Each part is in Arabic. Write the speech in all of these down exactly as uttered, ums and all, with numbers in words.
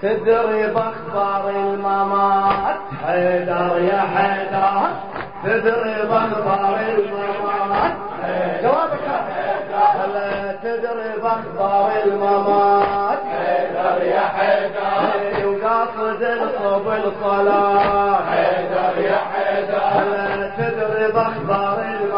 تدري باخبار الممات حيدر يا حيدر تدري باخبار الممات جوابك هلا تدري باخبار الممات حيدر يا حيدر وقاصد الصوب الصلاة حيدر يا حيدر هلا تدري باخبار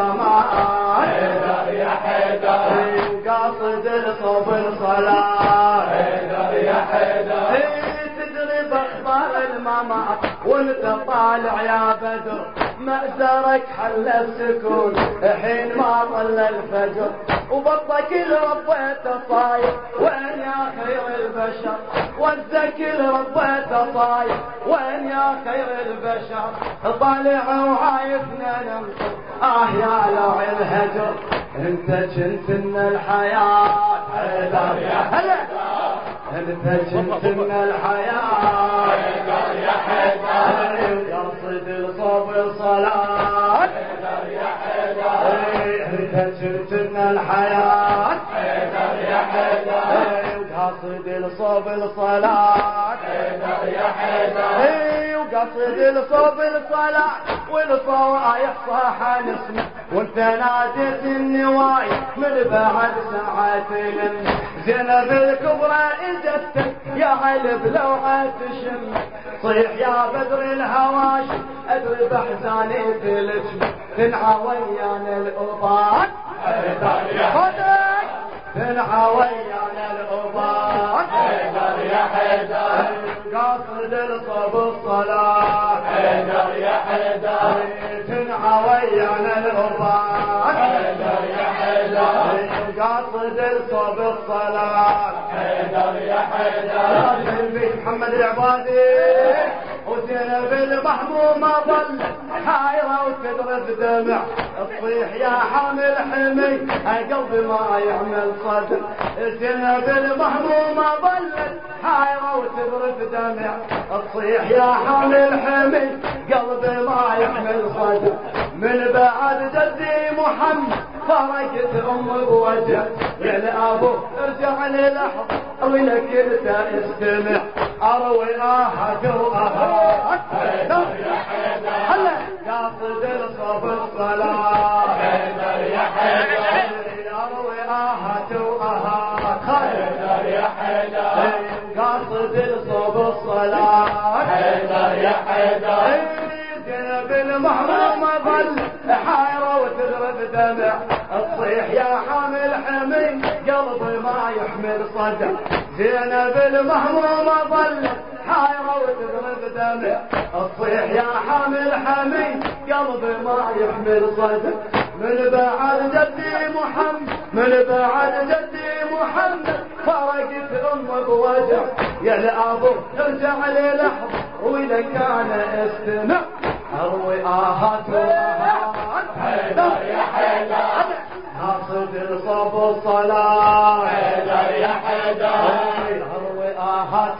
الممات حيدر يا حيدر وقاصد الصوب الصلاة حيدر يا حيدر تدري باخبار الممات وانت طالع يا بدر مأزرك حل السكون حين ما طل الفجر وبطك لربيت صاير وين يا خير البشر وزك لربيت صاير وين يا خير البشر طالع وعايفنا ننصر اه يا لوع الهجر انت كنت من الحياة حيدر يا هلا انت كنت من الحياة حيدر يا حيدر يقصد الصوب الصلاة حيدر يا حيدر انت كنت من الحياة حيدر يا حيدر وقصد الصوب الصلاة حيدر يا حيدر وقصد الصوب الصلاة والصوايح صاح نسمع وانت ناديت النوايا من بعد ساعات لم زينب الكبرى اجتك يا علي بلوعة تشم صيح يا بدر الهواش ادري باحزاني تلجم تنعى ويانا الأوطان حيدر يا صدق تنعى ويانا الأوطان حيدر يا حيدر قاصد الصوب الصلاة حيدر يا حيدر تنعى ويانا الأوطان حيدر يا حيدر قاصد الصوب الصلاة حيدر يا حيدر البيت محمد العبادي وزينب المحمومة ظلت حايرة وتضرب دمع تصيح يا حامل حمي قلبي ما يعمل صدر زينب المحمومة ظلت حايرة وتضرب دمع تصيح يا حامل حمي قلبي ما يحمل صدر من بعد جدي محمد فرقت امي بوجه يا الابو ارجع لي لحظه ولك انت استمع اروي اهات واهات حيدر يا حيدر هلا قاصد الصوب الصلاه حيدر يا حيدر اروي اهات واهات حيدر يا حيدر قاصد الصوب الصلاه حيدر يا حيدر زينب المحرومة ظل حايرة وتضرب دمع تصيح يا حامل حمي قلبي ما يحمل صدع زينب المحرومة ظل حايرة وتضرب دمع تصيح يا حامل حمي قلبي ما يحمل صدع من بعد جدي محمد من بعد جدي محمد فرقت امه بوجع يا الابو ارجع لي لحظه ولك انا استمع اروي اهات واهات حيدر يا حيدر قاصد الصوب الصلاه حيدر يا حيدر اروي اهات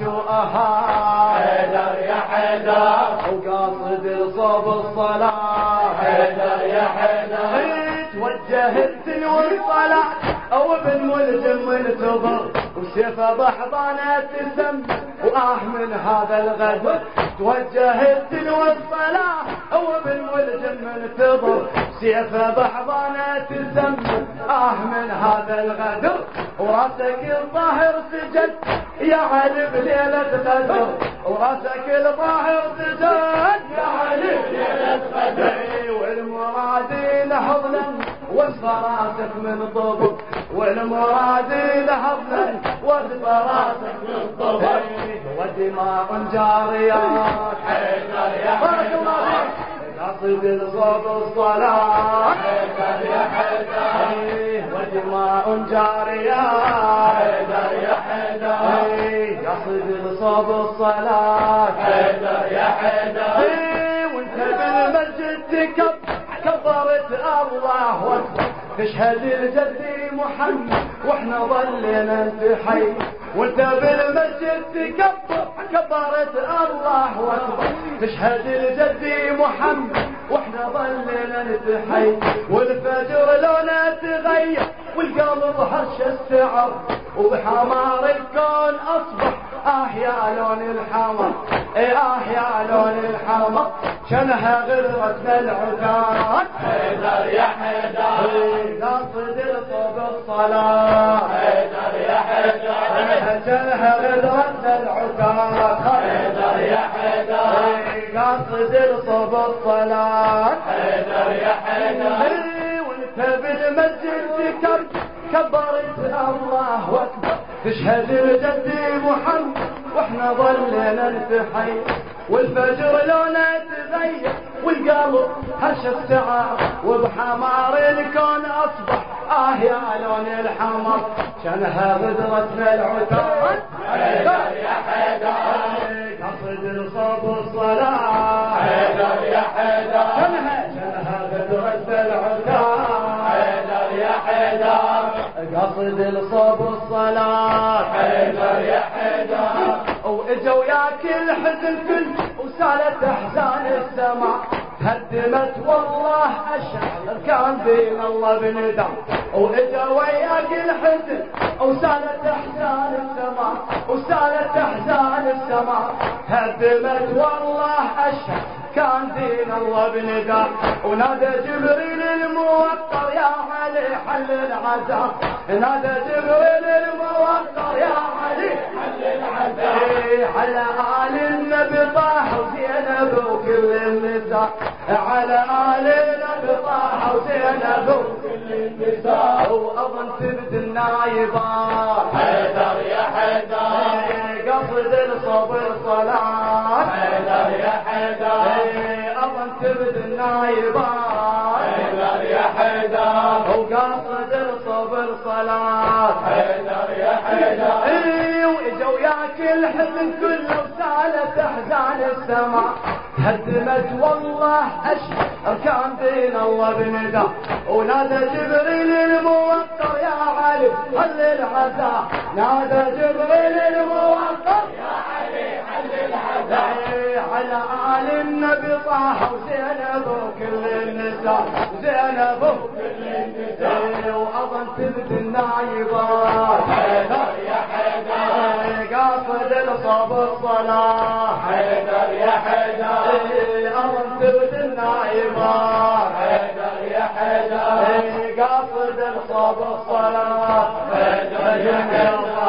واهات حيدر يا حيدر وقاصد الصوب الصلاه حيدر يا حيدر توجهت والصلاة او ابن ملجم منتظر وسيفه بحضانه تسم واه من هذا الغدر توجهت والصلاة او ابن ملجم منتظر سيفه بحضانه تسم اه من هذا الغدر وراسك الظاهر سجد يا علي بليلة قدر وراسك الظاهر سجد يا علي بليلة قدر والمرادين حضنا واسفى راسك من طبق والمرادين حضنا واسفى راسك من طبق ودماء جاريات حيدر يا حيدر قصد الصوب الصلاة حيدر يا حيدر ودماء جاريات حيدر يا حيدر قصد الصوب الصلاة حيدر يا حيدر وانت بالمسجد تكب كبرت الله اكبر تشهد الجدي محمد واحنا ظلنا انتحي وانت بالمسجد تكبر كبرت الله اكبر تشهد الجدي محمد واحنا ظلنا نتحي والفجر لونه تغير والقلب هش استعر وبحمار الكون اصبح آه يا لون الحمر آه يا لون الحمر شنها غرتنا العتاد حيدر يا حيدر قاصد الصوب الصلاة حيدر يا حيدر شنها غرتنا العتاد حيدر يا حيدر قاصد الصوب الصلاة حيدر يا حيدر وانت بالمسجد ذكر كبرت الله اكبر تشهد الجد محمد واحنا ظلنا نتحي والفجر لونه تغير والقلب هش السعار وبحمار الكون اصبح اه يا لون الحمر شنها غدرتنا العتاد حيدر يا حيدر قصد الصوب الصلاة حيدر يا حيدر شنها شنها غدرتنا العتاد حيدر يا حيدر قصد الصوب الصلاة حيدر يا حيدر واجوا ياك الحزن كل وسالت احزان السماء هدمت والله اشعر كان بين الله بندم واجا وياك الحزن وسالت احزان السماء وسالت احزان السماء هدمت والله اشعر كان دين الله بندم ونادى جبريل الموقر يا علي حل العذاب نادى جبريل الموقر يا علي حل العذاب على آل النبي طه وزينب وكل النساء على آل النبي طه وزينب كل النساء وأظن تبد النايبات حيدر يا حيدر قصد الصبر صلاة حيدر يا حيدر أظن تبد النايبات حيدر يا حيدر وقصد الصبر صلاة حيدر يا حيدر واجوا ياك الحزن كله وسالت احزان السماء هدمت والله اشهر كان بين الله بندم ونادى جبريل الموقر يا علي حل العذاب نادى جبريل الموقر يا علي حل العذاب على آل النبي طه وزينب وكل النساء زينب كل النساء وأظن تبد النايبات حيدر يا حيدر قاصد الصوب الصلاة حيدر يا حيدر أظن تبد النايبات حيدر يا حيدر قاصد الصوب الصلاة حيدر يا حيدر